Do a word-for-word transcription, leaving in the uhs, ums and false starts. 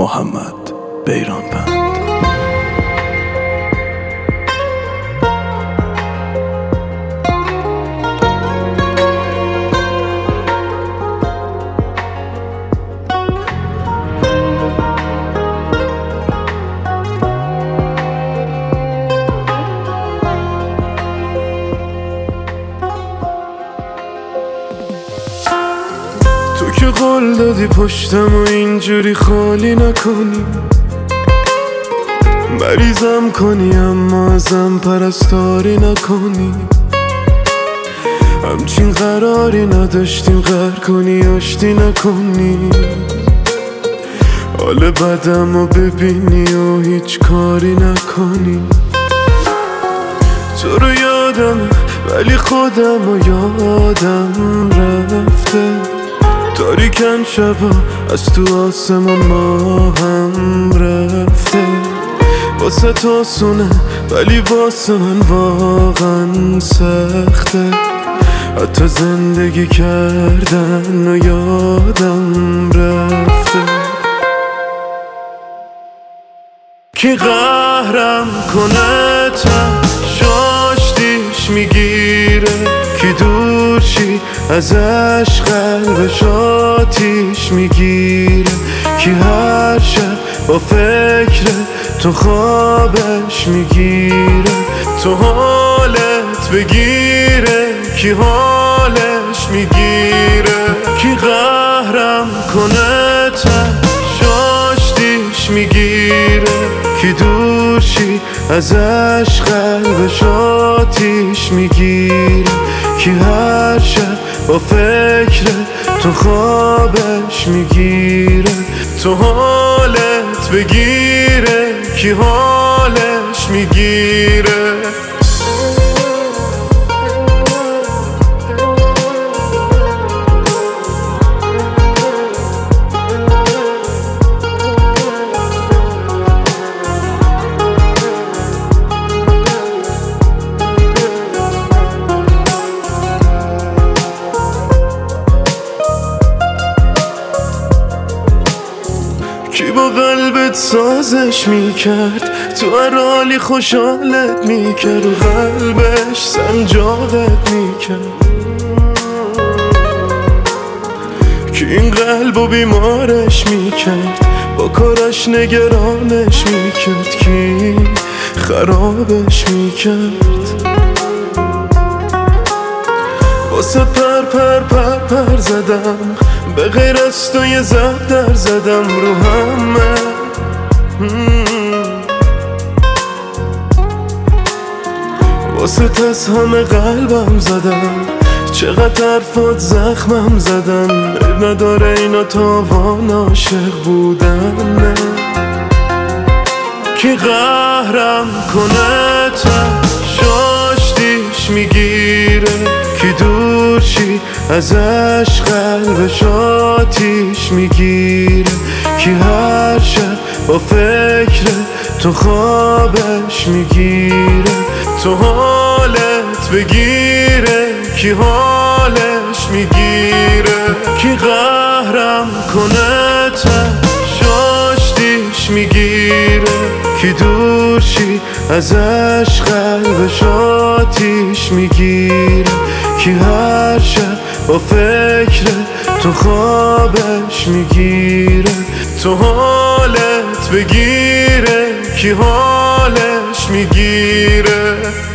محمد بیرانوند. تو که قول دادی پشتم و اینجوری خالی نکنی، مریضم کنی اما ازم پرستاری نکنی. همچین قراری نداشتیم غر کنی آشتی نکنی. حال بدم رو ببینی و هیچ کاری نکنی. تو رو یادم ولی خودم و یادم رفته. تاریکن شبا از تو آسمان ما هم رفته. واسه تو آسونه ولی واسه من واقعا سخته. حتی زندگی کردن و یادم رفته. کی قهرم کنه تشاشتیش میگیره، کی دور چی ازش قلبش آتیش میگیره، کی هر شب با فکر تو خوابش میگیره. تو حالت بگیره کی حالش میگیره. کی قهرم کنه تشاشتیش میگیره، کی دور چی ازش قلبش آتیش میگیره، کی هر شب با فکر تو خوابش میگیره. تو حالت بگیره کی حالش میگیره. کی با قلبت سازش میکرد، تو هر حالی خوشحالت میکرد و قلبش سنجاقت میکرد. کی این قلبو بیمارش میکرد، با کارش نگرانش میکرد، کی خرابش میکرد. واسه پر پر پر پر زدم، به غیر از تو یه زهر زدم رو همه. واسه تز همه قلبم زدم، چقدر حرفات زخمم زدن. نداره اینا تاوان عاشق بودن. کی قهرم کنه تشاشتیش میگیره، کی دور چی ازش قلبش آتیش میگیره، کی هر شب با فکر تو خوابش میگیره. تو حالت بگیره کی حالش میگیره. کی قهرم کنه تشاشتیش میگیره، کی دور چی ازش قلبش آتیش میگیره، کی هر شب با فکر تو خوابش میگیره. تو حالت بگیره کی حالش میگیره.